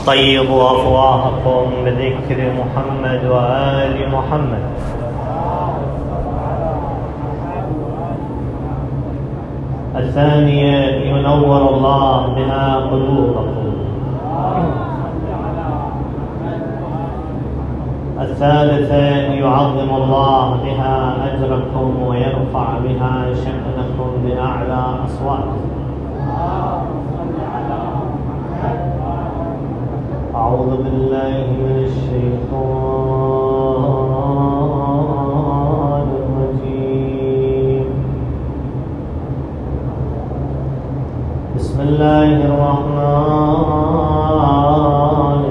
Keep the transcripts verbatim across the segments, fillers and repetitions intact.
طيبوا أفواهكم بذكر محمد وآل محمد. الثانية ينور الله بها قلوبكم. الثالثة يعظم الله بها أجركم ويرفع بها شأنكم بأعلى أصواتكم. أعوذ بالله من الشيطان الرجيم. بسم الله الرحمن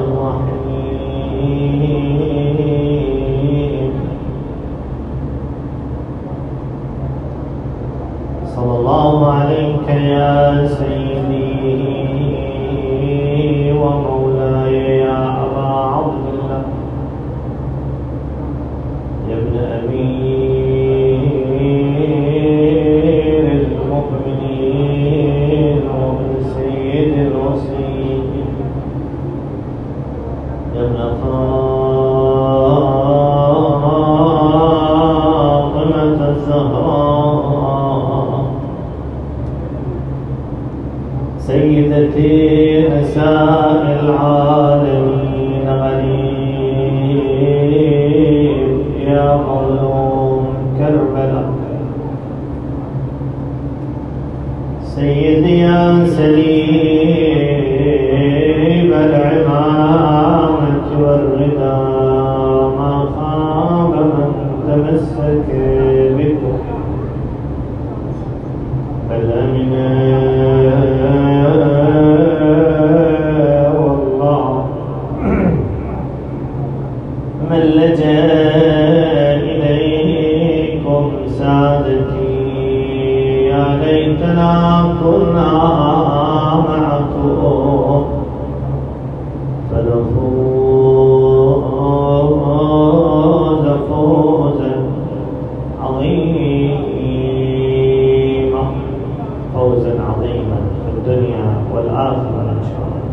الرحيم. صلى الله عليك يا سيدي ومولاي يا أبا عبد الله يا ابن أمير المؤمنين وابن سيد الوصيين يا ابن فاطمة الزهراء سيدتي نساء العالمين غريب يا مظلوم كربلاء سيدي يا سليم العمامة والردى ما خاب من تمسك بكم بل أمن من لجأ إليكم سادتي يا ليتنا كنا معكم فنفوز فوزا عظيما فوزا عظيما في الدنيا والآخرة إن شاء الله.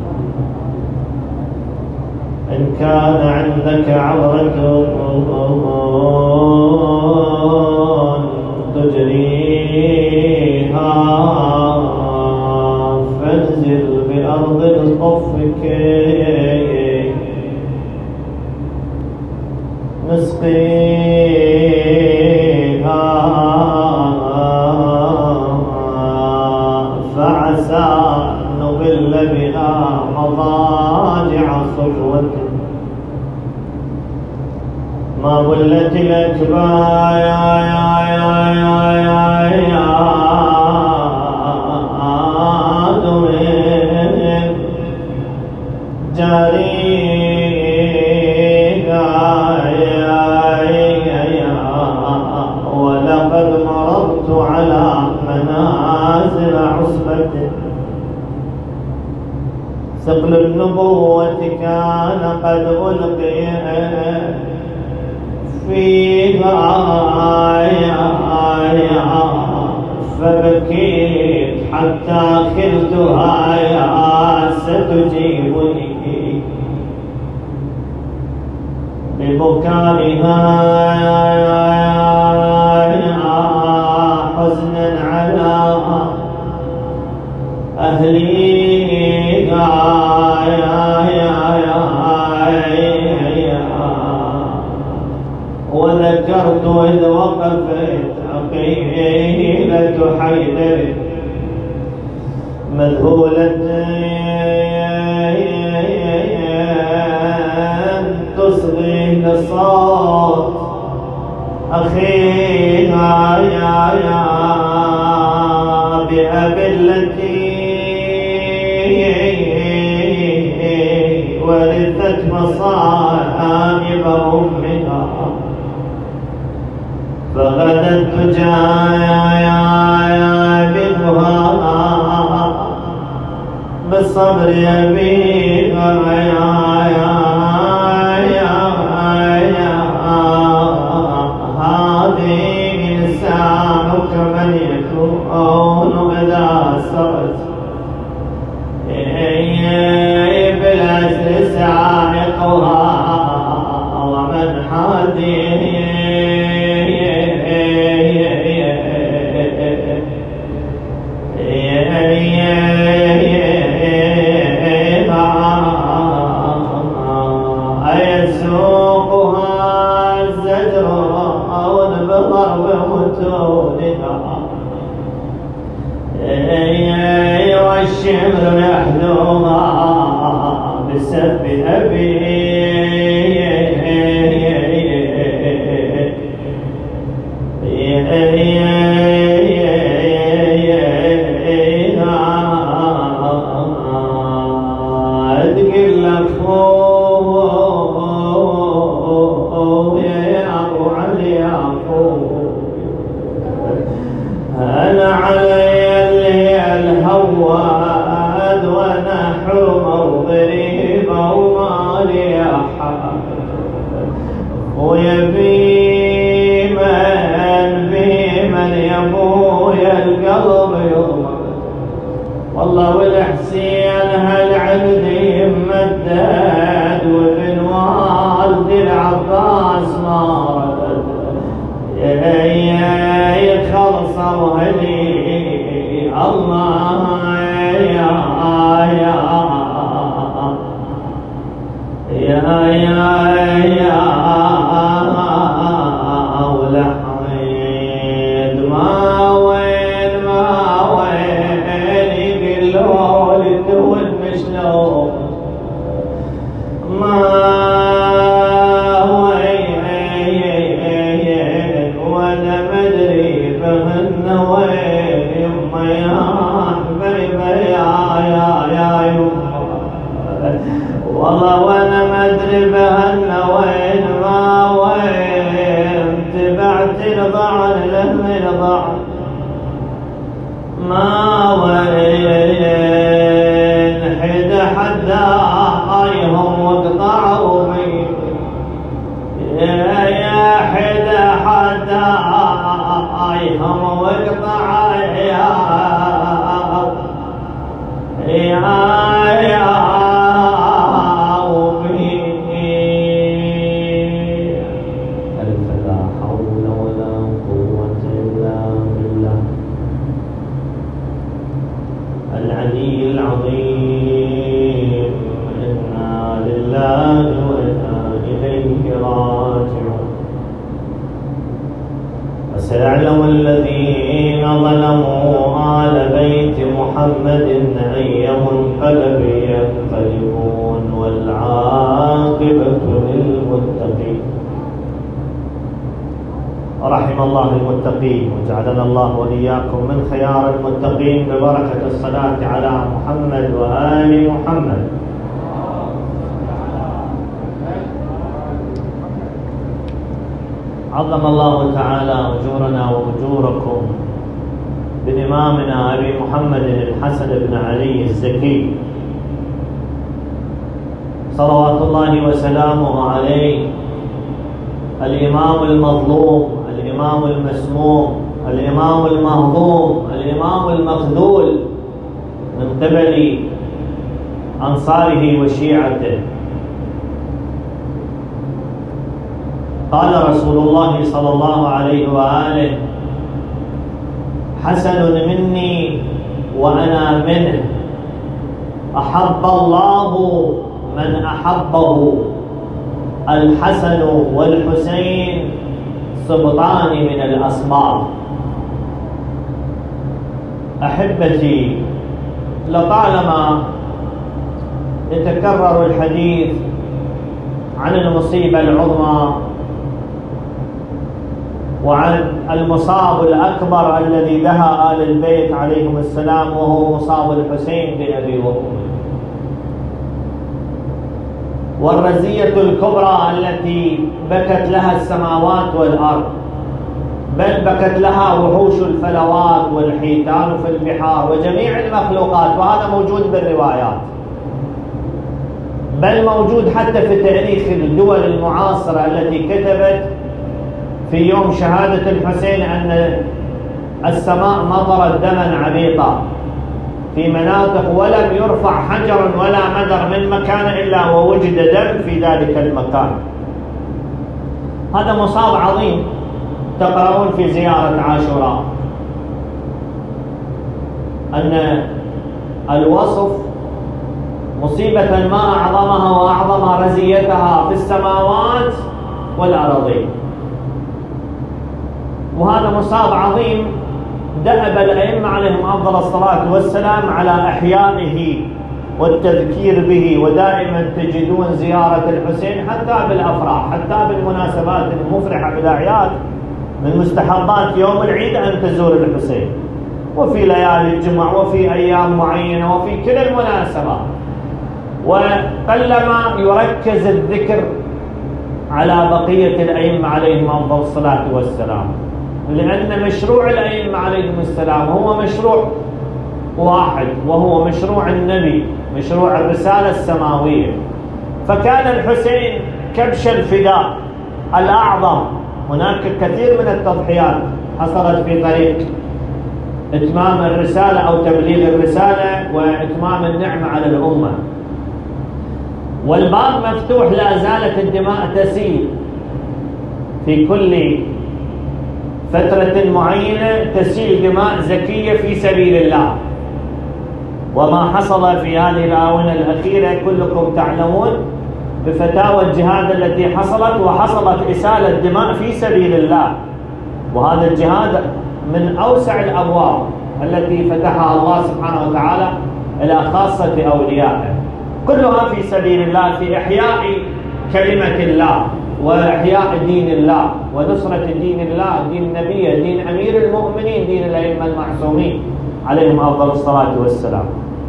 إن كان عندك عبرة تجريها فانزل بأرض صفك نسقيها فعسى نبل بها مضاجع صفوة ما بلت الأتباع يا يا يا يا يا يا دمين جارينا يا يا يا ولقد مررت على منازل عصبة ثقل النبوة كان قد ألقي فيها يا يا فبكيت حتى خلتها يا ستجيبني ببكائها يا يا حزنا على أهلي يا يا يا وذكرت إذ وقفت عقيلة حيدر مذهولة تصغي لصوت أخيها يا يا بأبلتي ورثت مصائب أمها فغدت تجايا بها بالصبر يبيها يا يا يا يا هذه لسانك من يكون إذا سرت بالعسر والشمر يحذوها بسب أبي والله والحسين هالعبد يمدد وابن والد العباس ما رد يخلصوا هلي الله يا يا يا يا يا ولحيد ما وين ما وين يقولوا للدول مشلون ما وين وانا مدري بهن وين يما يا حبيبه يا يا يا يما والله وانا مدري بهن وين ما وين تبعت الضعن لهم الضعن ما وين حدا حدا هايهم وقطعوا بي يا حدا حدا هايهم وقطع يا يا يا العلي العظيم إنا لله وإنا إليه راجعون وسيعلم الذين ظلموا آل بيت محمد أي منقلب ينقلبون والعاقبة للمتقين. رحم الله المتقين وجعلنا الله وإياكم من خيار المتقين ببركة الصلاة على محمد وآل محمد. عظم الله تعالى أجورنا وأجوركم بإمامنا أبي محمد الحسن بن علي الزكي صلوات الله وسلامه عليه، الإمام المظلوم، الإمام المسموم، الإمام المهضوم، الإمام المخذول من قبل أنصاره وشيعته. قال رسول الله صلى الله عليه وآله: حسن مني وأنا منه، أحب الله من أحبه، الحسن والحسين سبطان من الأسباط. أحبتي، لطالما يتكرر الحديث عن المصيبة العظمى وعن المصاب الأكبر الذي دها آل البيت عليهم السلام، وهو مصاب الحسين بأبي وأمه، والرزية الكبرى التي بكت لها السماوات والأرض، بل بكت لها وحوش الفلوات والحيتان في البحار وجميع المخلوقات، وهذا موجود بالروايات، بل موجود حتى في تاريخ الدول المعاصرة التي كتبت في يوم شهادة الحسين أن السماء مطرت دما عبيطا في مناطق ولم يرفع حجر ولا مدر من مكان إلا ووجد دم في ذلك المكان. هذا مصاب عظيم تقرؤون في زيارة عاشوراء أن الوصف مصيبة ما أعظمها وأعظم رزيتها في السماوات والأراضين، وهذا مصاب عظيم دأب الأئمة عليهم أفضل الصلاة والسلام على إحيائه والتذكير به، ودائما تجدون زيارة الحسين حتى بالأفراح، حتى بالمناسبات المفرحة بالأعياد، من مستحبات يوم العيد أن تزور الحسين، وفي ليالي الجمعة وفي أيام معينة وفي كل المناسبات. وقلما يركز الذكر على بقية الأئمة عليهم أفضل الصلاة والسلام، لأن مشروع الأئمة عليهم السلام هو مشروع واحد، وهو مشروع النبي، مشروع الرسالة السماوية. فكان الحسين كبش الفداء الأعظم. هناك كثير من التضحيات حصلت في طريق إتمام الرسالة أو تبليغ الرسالة وإتمام النعمة على الأمة، والباب مفتوح، لا زالت الدماء تسيل في كل فترة معينة، تسيل دماء زكية في سبيل الله. وما حصل في هذه الآونة الأخيرة كلكم تعلمون بفتاوى الجهاد التي حصلت، وحصلت إسالة دماء في سبيل الله، وهذا الجهاد من أوسع الأبواب التي فتحها الله سبحانه وتعالى إلى خاصة أوليائه، كلها في سبيل الله، في إحياء كلمة الله وإحياء دين الله ونصرة دين الله، دين النبي، دين أمير المؤمنين، دين الأئمة المعصومين عليهم أفضل الصلاة والسلام.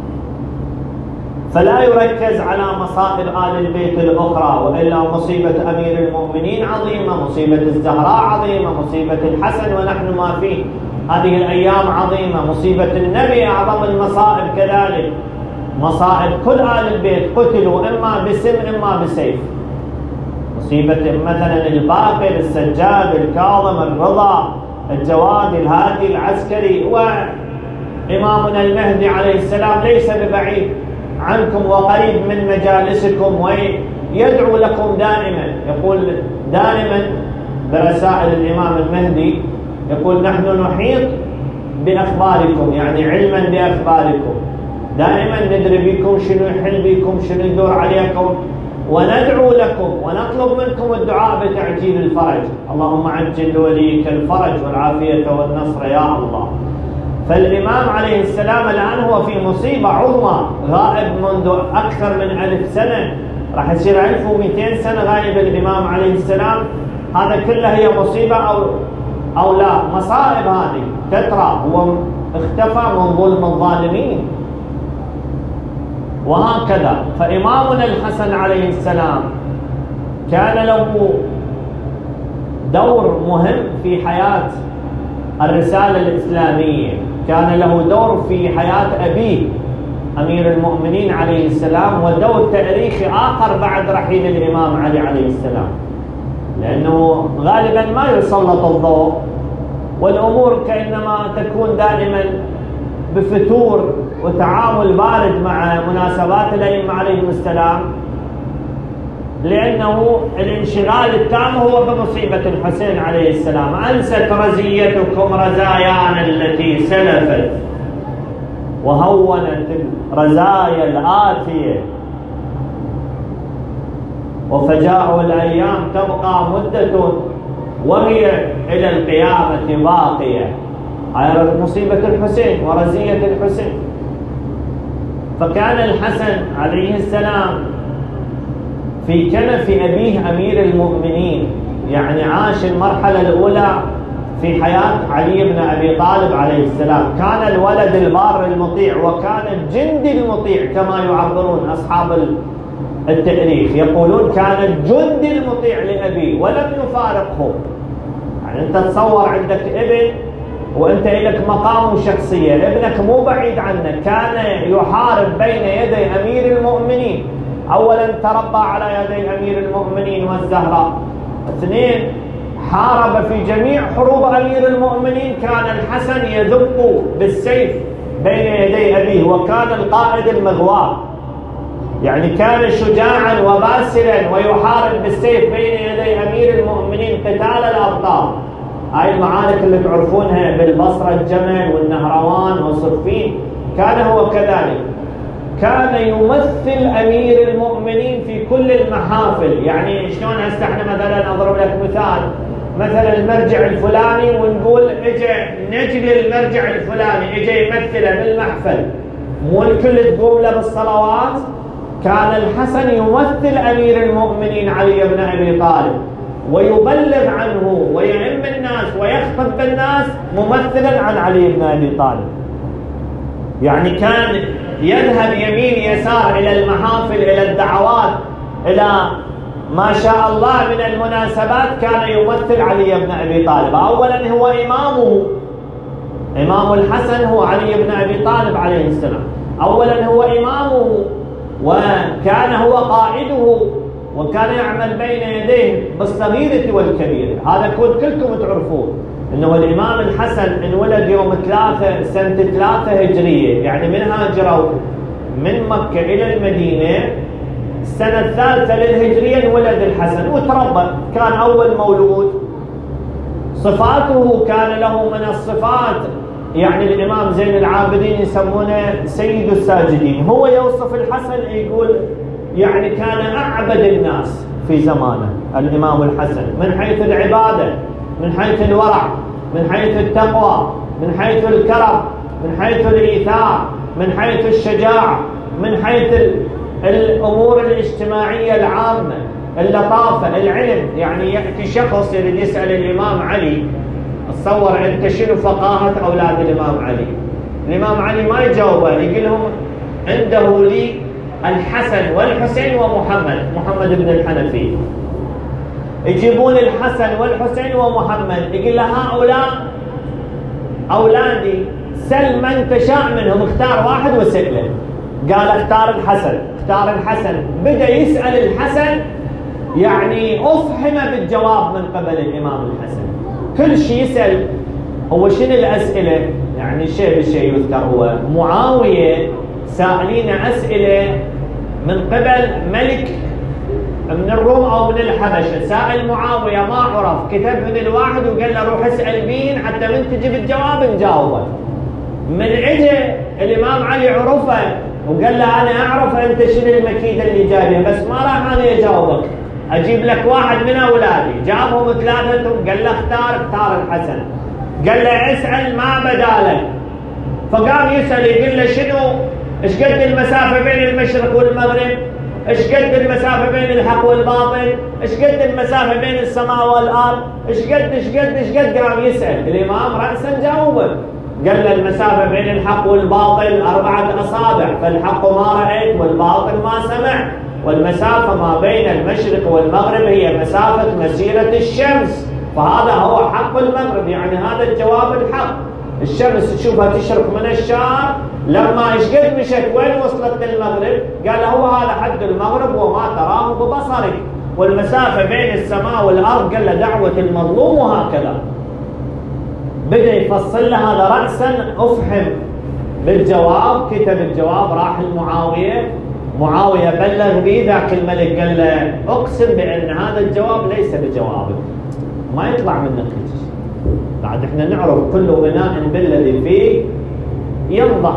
فلا يركز على مصائب آل البيت الأخرى، وإلا مصيبة أمير المؤمنين عظيمة، مصيبة الزهراء عظيمة، مصيبة الحسن ونحن ما فيه هذه الأيام عظيمة، مصيبة النبي أعظم المصائب كذلك، مصائب كل آل البيت قتلوا إما بسم إما بسيف. مصيبة مثلا الباقر، السجاد، الكاظم، الرضا، الجواد، الهادي، العسكري، وإمامنا المهدي عليه السلام ليس ببعيد عنكم وقريب من مجالسكم، ويدعو لكم دائما، يقول دائما برسائل الإمام المهدي، يقول نحن نحيط بأخباركم، يعني علما بأخباركم، دائما ندري بكم شنو يحل بكم، شنو يدور عليكم، وندعو لكم ونطلب منكم الدعاء بتعجيل الفرج. اللهم عجل لوليك الفرج والعافية والنصر يا الله. فالإمام عليه السلام الآن هو في مصيبة عظمى، غائب منذ أكثر من ألف سنة، راح يصير ألف ومئتين سنة غائب الإمام عليه السلام. هذا كله هي مصيبة أو أو لا؟ مصائب هذه تترى، هو اختفى من ظلم الظالمين. وهكذا فإمامنا الحسن عليه السلام كان له دور مهم في حياة الرسالة الإسلامية، كان له دور في حياة أبيه أمير المؤمنين عليه السلام، ودور تاريخي آخر بعد رحيل الإمام علي عليه السلام، لأنه غالبا ما يسلط الضوء، والأمور كأنما تكون دائما بفتور وتعامل بارد مع مناسبات الأئمة عليهم السلام، لأنه الانشغال التام هو بمصيبة الحسين عليه السلام. أنست رزيتكم رزايانا التي سلفت، وهونت الرزايا الآتية، وفجاء الأيام تبقى مدة وهي إلى القيامة باقية. هاي مصيبة الحسين ورزية الحسين. فكان الحسن عليه السلام في كنف أبيه أمير المؤمنين، يعني عاش المرحلة الأولى في حياة علي بن أبي طالب عليه السلام، كان الولد البار المطيع، وكان الجندي المطيع كما يعبرون أصحاب التاريخ، يقولون كان الجندي المطيع لأبيه ولم يفارقه. يعني أنت تصور عندك ابن وأنت لك مقام وشخصية، ابنك مو بعيد عنك، كان يحارب بين يدي أمير المؤمنين، أولا تربى على يدي أمير المؤمنين والزهراء، اثنين حارب في جميع حروب أمير المؤمنين، كان الحسن يذب بالسيف بين يدي أبيه، وكان القائد المغوار، يعني كان شجاعا وباسلا ويحارب بالسيف بين يدي أمير المؤمنين قتال الأبطال. هاي المعارك اللي تعرفونها بالبصرة، الجمل والنهروان وصفين، كان هو كذلك، كان يمثل أمير المؤمنين في كل المحافل. يعني شلون هسه احنا مثلا أضرب لك مثال، مثلا المرجع الفلاني ونقول اجى نجل المرجع الفلاني اجى يمثله بالمحفل، مو الكل تقوم له بالصلوات. كان الحسن يمثل أمير المؤمنين علي بن أبي طالب ويبلغ عنه ويعم الناس ويخطب بالناس ممثلا عن علي بن أبي طالب. يعني كان يذهب يمين يسار إلى المحافل، إلى الدعوات، إلى ما شاء الله من المناسبات، كان يمثل علي بن أبي طالب. أولا هو إمامه، إمام الحسن هو علي بن أبي طالب عليه السلام، أولا هو إمامه وكان هو قائده وكان يعمل بين يديه بالصغيرة والكبيرة. هذا كنت كلكم تعرفون انه الامام الحسن انولد يوم ثلاثة سنة ثلاثة هجرية، يعني من هاجروا من مكة الى المدينة السنة الثالثة للهجرية انولد الحسن وتربى، كان اول مولود. صفاته كان له من الصفات، يعني الامام زين العابدين يسمونه سيد الساجدين. هو يوصف الحسن يقول يعني كان اعبد الناس في زمانه الامام الحسن، من حيث العباده، من حيث الورع، من حيث التقوى، من حيث الكرم، من حيث الايثار، من حيث الشجاعه، من حيث الامور الاجتماعيه العامه، اللطافه، العلم. يعني ياتي شخص يريد يسال الامام علي، تصور انت شنو فقاهه اولاد الامام علي؟ الامام علي ما يجاوبه، يقول لهم عنده لي الحسن والحسين ومحمد، محمد بن الحنفي. يجيبون الحسن والحسين ومحمد، يقول له هؤلاء اولادي، سل من تشاء منهم، اختار واحد وسأله. قال اختار الحسن، اختار الحسن. بدا يسال الحسن، يعني افحم بالجواب من قبل الامام الحسن. كل شيء يسال هو شنو الاسئله؟ يعني شيء بشيء يذكر هو معاويه سائلين اسئله من قبل ملك من الروم او من الحبشه، سائل معاويه ما عرف، كتب من الواحد وقال له روح اسال مين حتى من تجيب الجواب نجاوبه. من اجى الامام علي عرفه وقال له انا اعرف انت شنو المكيده اللي جايبها، بس ما راح انا اجاوبك، اجيب لك واحد من اولادي. جابهم ثلاثتهم، قال له اختار، اختار الحسن. قال له اسال ما بدالك. فقام يسال يقول له شنو، ايش قد المسافه بين المشرق والمغرب؟ ايش قد المسافه بين الحق والباطل؟ ايش قد المسافه بين السماء والارض؟ ايش قد ايش قد ايش قد قام يسال الامام راسا جاوبه. قال له المسافه بين الحق والباطل اربعه اصابع، فالحق ما رايت والباطل ما سمع، والمسافه ما بين المشرق والمغرب هي مسافه مسيره الشمس، فهذا هو حق المغرب، يعني هذا الجواب الحق. الشمس تشوفها تشرق من الشرق، لما ايش قد مشت وين وصلت للمغرب؟ قال هو هذا حد المغرب وما تراه ببصرك، والمسافه بين السماء والارض قال له دعوه المظلوم، وهكذا. بدا يفصل له هذا راسا، افحم بالجواب. كتب الجواب، راح المعاويه، معاويه بلغ به، ذاك الملك قال له اقسم بان هذا الجواب ليس بجوابك، ما يطلع منك شيء. بعد احنا نعرف كل اناء بالذي فيه ينضح.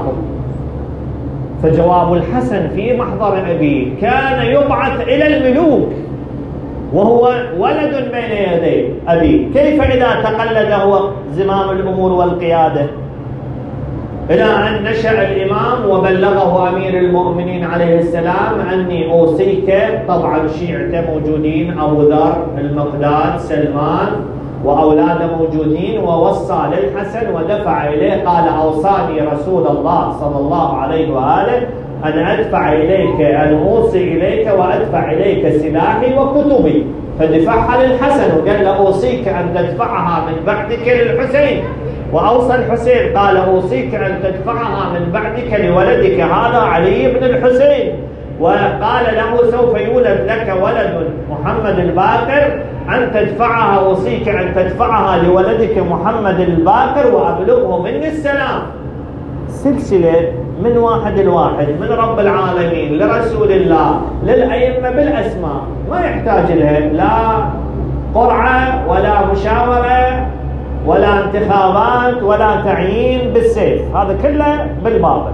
فجواب الحسن في محضر ابيه كان يبعث الى الملوك وهو ولد بين يدي ابيه، كيف اذا تقلد هو زمام الامور والقياده؟ الى ان نشا الامام وبلغه امير المؤمنين عليه السلام اني اوصيك، طبعا شيعته موجودين، ابو ذر، المقداد، سلمان واولاده موجودين، ووصى للحسن ودفع اليه، قال اوصاني رسول الله صلى الله عليه واله ان ادفع اليك، ان اوصي اليك وادفع اليك سلاحي وكتبي، فدفعها للحسن وقال له اوصيك ان تدفعها من بعدك للحسين، واوصى الحسين قال اوصيك ان تدفعها من بعدك لولدك هذا علي بن الحسين، وقال له سوف يولد لك ولد محمد الباقر، أن تدفعها، أوصيك أن تدفعها لولدك محمد الباقر وأبلغه مني السلام. سلسلة من واحد الواحد، من رب العالمين لرسول الله للأئمة بالأسماء، ما يحتاج لها لا قرعة ولا مشاورة ولا انتخابات ولا تعيين بالسيف، هذا كله بالباطل.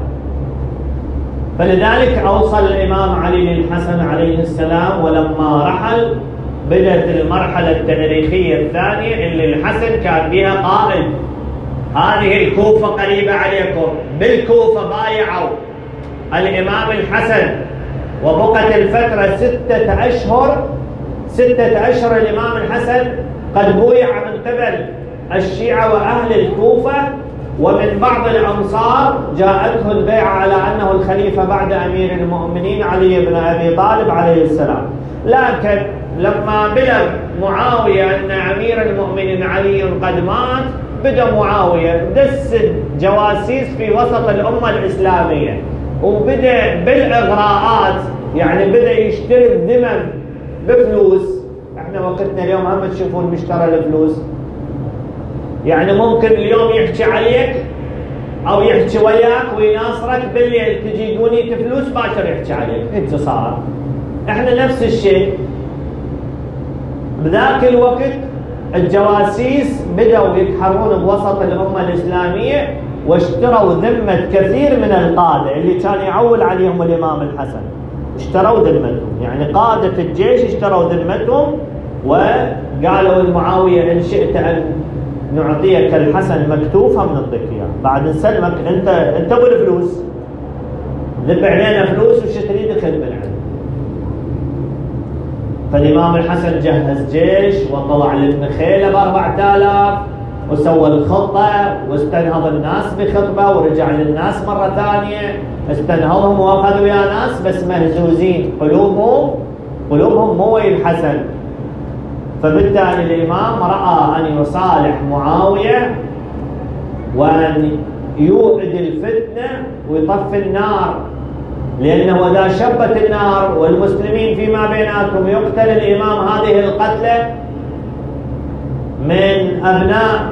فلذلك أوصى الإمام علي للحسن عليه السلام ولما رحل بدأت المرحلة التاريخية الثانية اللي الحسن كان بها قائد. هذه الكوفة قريبة عليكم، بالكوفة بايعوا الإمام الحسن، وبقت الفترة ستة أشهر ستة أشهر الإمام الحسن قد بويع من قبل الشيعة وأهل الكوفة، ومن بعض الأمصار جاءته البيعة على أنه الخليفة بعد أمير المؤمنين علي بن أبي طالب عليه السلام. لكن لما بلغ معاوية أن أمير المؤمنين علي قد مات، بدأ معاوية دس جواسيس في وسط الأمة الإسلامية، وبدأ بالإغراءات، يعني بدأ يشتري الذمم بفلوس. احنا وقتنا اليوم هم تشوفون مشترى الفلوس، يعني ممكن اليوم يحكي عليك او يحكي وياك ويناصرك، بالليل تجي دونية فلوس باكر يحكي عليك. هيك صار. احنا نفس الشيء. بذاك الوقت الجواسيس بدأوا يتحرون بوسط الأمة الإسلامية، واشتروا ذمة كثير من القادة اللي كان يعول عليهم الإمام الحسن. اشتروا ذمتهم، يعني قادة الجيش اشتروا ذمتهم، وقالوا لمعاوية إن شئت أن نعطيك الحسن مكتوفة من نعطيك إياه، بعد نسلمك أنت أنت والفلوس، ذب علينا فلوس وش تريد خذ من عندنا. فالإمام الحسن جهز جيش وطلع للنخيلة بأربعة آلاف، وسوى الخطة واستنهض الناس بخطبة، ورجع للناس مرة ثانية استنهضهم وأخذوا يا ناس بس مهزوزين، قلوبهم قلوبهم مو ويا الحسن. فبالتالي الإمام رأى أن يصالح معاوية وأن يوعد الفتنة ويطفي النار، لأنه إذا شبت النار والمسلمين فيما بيناتهم يقتل الإمام هذه القتلة من أبناء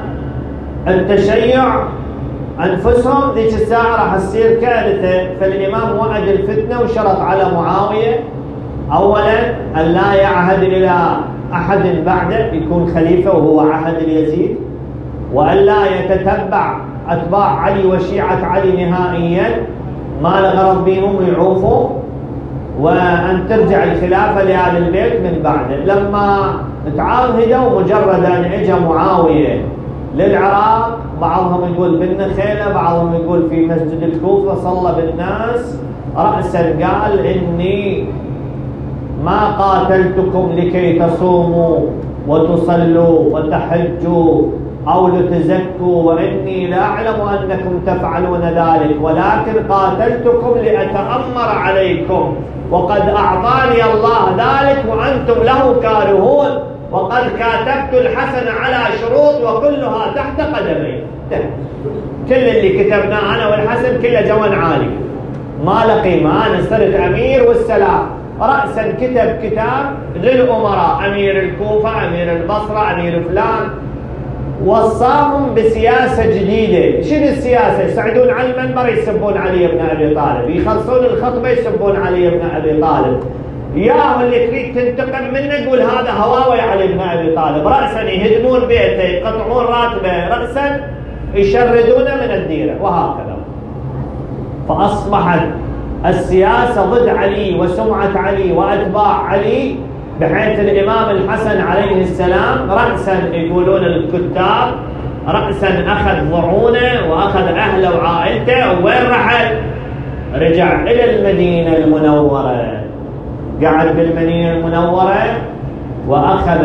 التشيع أنفسهم، ذيك الساعة راح تصير كارثة. فالإمام وعد الفتنة وشرط على معاوية أولا أن لا يعهد إلى أحد بعده يكون خليفة وهو عهد اليزيد، وأن لا يتتبع أتباع علي وشيعة علي نهائيا، ما لغرض بهم يعوفوا، وأن ترجع الخلافة لآل البيت من بعده. لما تعاهدوا مجرد أن اجى معاوية للعراق، بعضهم يقول بالنخيلة، بعضهم يقول في مسجد الكوفة، صلى بالناس، رأسا قال إني ما قاتلتكم لكي تصوموا وتصلوا وتحجوا أو لتزكوا، وإني لا أعلم أنكم تفعلون ذلك، ولكن قاتلتكم لأتأمر عليكم، وقد أعطاني الله ذلك وأنتم له كارهون، وقد كاتبت الحسن على شروط وكلها تحت قدمي. كل اللي كتبناه أنا والحسن كله جوان عالي، ما له قيمة، أنا صرت أمير والسلام. رأسا كتب كتاب للأمراء، أمير الكوفة، أمير البصرة، أمير فلان، وصاهم بسياسة جديدة. شنو السياسة؟ يصعدون على المنبر يسبون علي بن أبي طالب، يخلصون الخطبة يسبون علي بن أبي طالب، ياهو اللي تريد تنتقم منه يقول هذا هواوي علي بن أبي طالب. رأسا يهدمون بيته، يقطعون راتبه، رأسا يشردونه من الديرة، وهكذا. فأصبحت السياسة ضد علي وسمعة علي وأتباع علي، بحيث الإمام الحسن عليه السلام رأسا يقولون الكتاب رأسا أخذ ضعونه وأخذ أهله وعائلته، وين رحل؟ رجع إلى المدينة المنورة، قعد بالمدينة المنورة وأخذ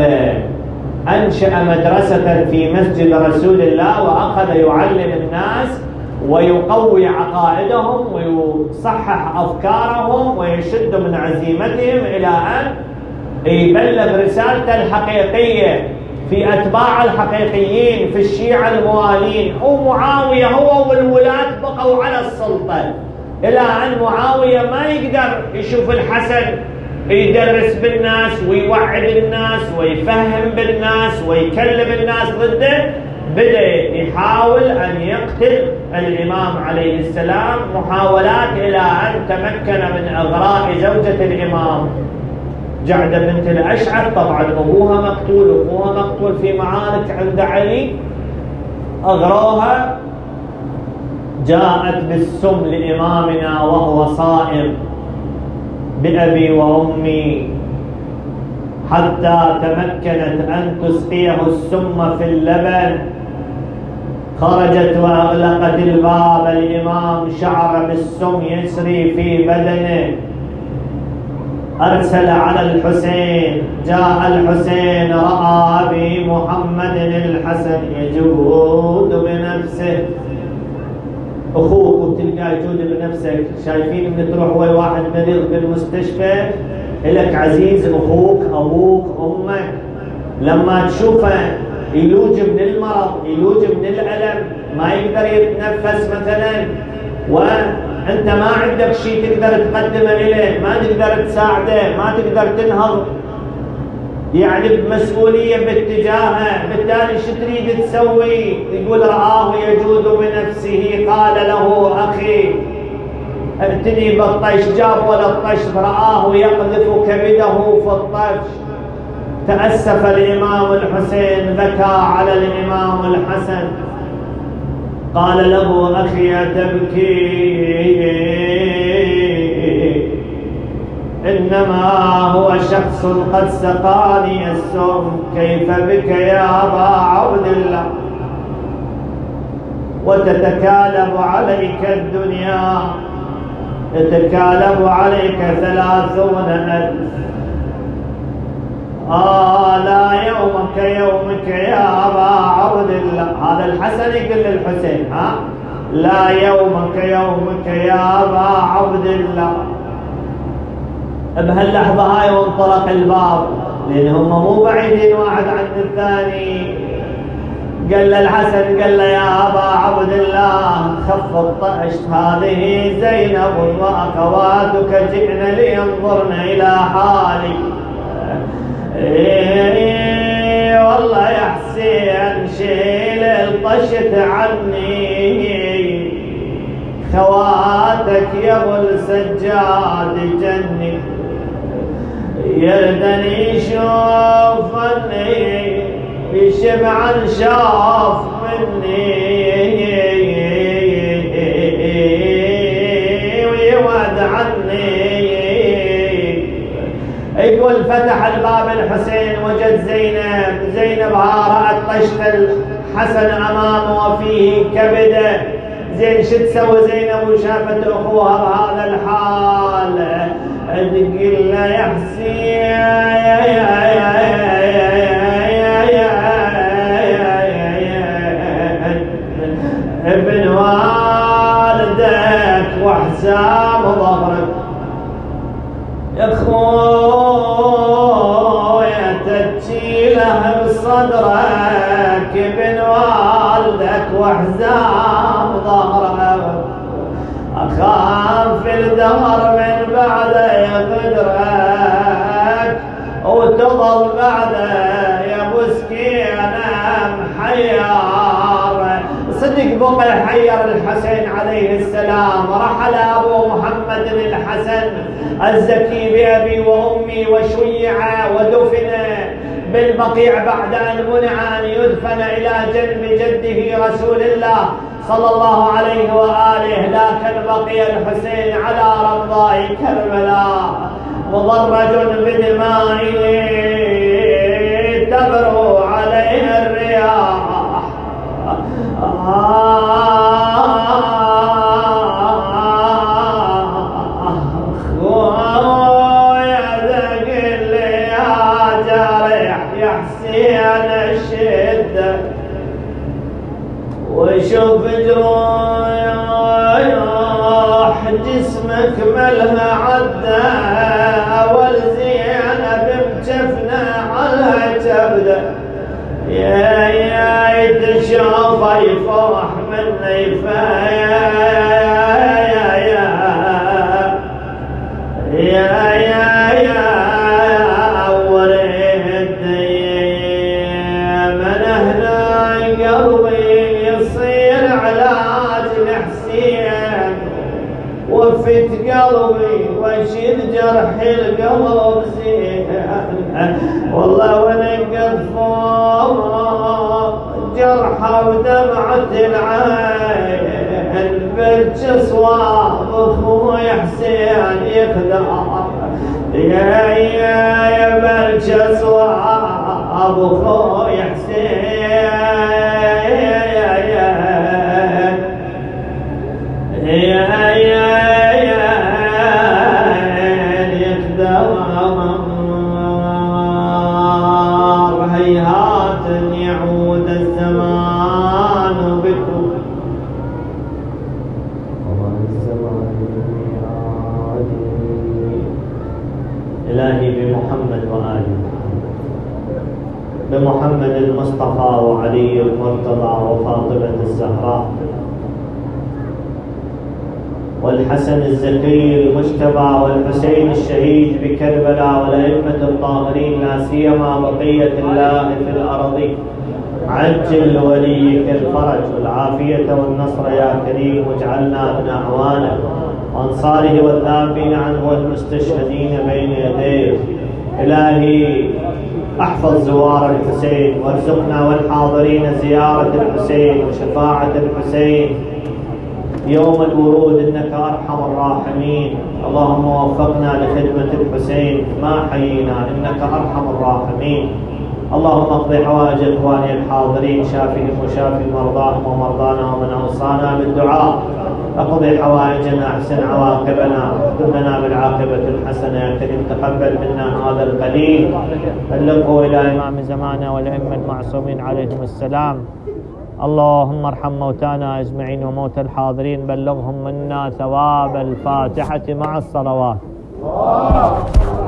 أنشأ مدرسة في مسجد رسول الله، وأخذ يعلم الناس ويقوي عقائدهم ويصحح أفكارهم ويشد من عزيمتهم، إلى أن يبلغ رسالته الحقيقية في أتباع الحقيقيين في الشيعة الموالين. ومعاوية هو والولاة بقوا على السلطة، إلى أن معاوية ما يقدر يشوف الحسن يدرس بالناس ويوعد الناس ويفهم بالناس ويكلم الناس ضده، بدأ يحاول أن يقتل الإمام عليه السلام، محاولات إلى أن تمكن من إغراء زوجة الإمام جعدة بنت الأشعث. طبعا أبوها مقتول وأخوها مقتول في معارك عند علي، أغروها، جاءت بالسم لإمامنا وهو صائم بأبي وأمي، حتى تمكنت أن تسقيه السم في اللبن. خرجت وأغلقت الباب. الإمام شعر بالسم يسري في بدنه، أرسل على الحسين. جاء الحسين رأى أبي محمد الحسن يجود بنفسه. أخوك تلقى يجود بنفسك. شايفين من تروح ويا واحد مريض بالمستشفى إلك عزيز أخوك أبوك أمك، لما تشوفه يلوج من المرض يلوج من الألم ما يقدر يتنفس مثلا وأنت ما عندك شيء تقدر تقدمه إليه، ما تقدر تساعده، ما تقدر تنهض يعني بمسؤولية باتجاهه، بالتالي شو تريد تسوي؟ يقول رآه يجود بنفسه. قال له أخي ائتني بالطيش. جاب ولا الطيش، رآه يقذف كبده في الطيش. تأسف الإمام الحسين، بكى على الإمام الحسن. قال له أخي أتبكي؟ إنما هو شخص قد سقاني السم. كيف بك يا أبا عبد الله وتتكالب عليك الدنيا؟ يتكالب عليك ثلاثون ألف. آه لا يومك يومك يا أبا عبد الله. هذا الحسن يقول للحسين ها لا يومك يومك يا أبا عبد الله. بهاللحظة هاي وانطلق الباب، لأن هم مو بعيدين واحد عن الثاني. قال له الحسن قال له يا أبا عبد الله خف الطأش، هذه زينب وأخواتك جئن لينظرن إلى حالي. إيه والله يا حسين شيل الطشت عني، خواتك يا ابو السجاد جني، يردني يشوفني شبعا شاف مني ويود عني. يقول فتح الباب الحسين وجد زينب. زينب رأت طشت الحسن أمامه وفيه كبده. زين شو تسوي زينب وشافت أخوها بهذا الحال؟ تقول له يا حسين ابن والدك وحسام ظهرك يا خويا تبكي له بصدرك، ابن والدك وحزام ظهرك. أخاف الدهر من بعده يقدرك وتظل بعده يا ابو سكينه محيار. صدق بقى حير الحسين عليه السلام. رحل ابو محمد الحسن الزكي بأبي وأمي وشيع ودفن بالبقيع بعد أن منع أن يدفن إلى جنب جده رسول الله صلى الله عليه وآله. لكن بقي الحسين على رمضاء كربلاء مضرج بدمائه تبرو عليه الرياح. وشوف جروح جسمك ملها عدى، أول زينب مجفنا على تبدأ يا يا تشوف يفرح مني فيا يا يا يا يا يا أول الدين من هنا قلبي يصير علاج لحسين، وفت قلبي واشيل جرح القلب زين. والله ونقف فوق جرحه ودمعة العين، بج صواب اخوي حسين يخدع يا يا يا بلش صواب خوي حسين يا يا يا يا يقدر هيهات يعود الزمان بكم إلهي بمحمد وآله بمحمد المصطفى وعلي المرتضى وفاطمة الزهراء والحسن الزكي المجتبى والحسين الشهيد بكربلاء والأئمة الطاهرين لا سيما بقية الله في الأرض عجل وليك الفرج والعافية والنصر يا كريم واجعلنا من أعوانه وأنصاره والذابين عنه والمستشهدين بين يديه. إلهي احفظ زوار الحسين وارزقنا والحاضرين زيارة الحسين وشفاعة الحسين يوم الورود إنك أرحم الراحمين. اللهم وفقنا لخدمة الحسين ما حيينا إنك أرحم الراحمين. اللهم اقض حوائج إخواني الحاضرين شافهم وشافي مرضاهم ومرضانا ومن أوصانا بالدعاء. اقضي حوائجنا احسن عواقبنا واختم لنا بالعاقبة الحسنة يا كريم. تقبل منا هذا القليل بلغه إلى إمام زماننا والأئمة المعصومين عليهم السلام. اللهم ارحم موتانا أجمعين وموتى الحاضرين بلغهم منا ثواب الفاتحة مع الصلوات.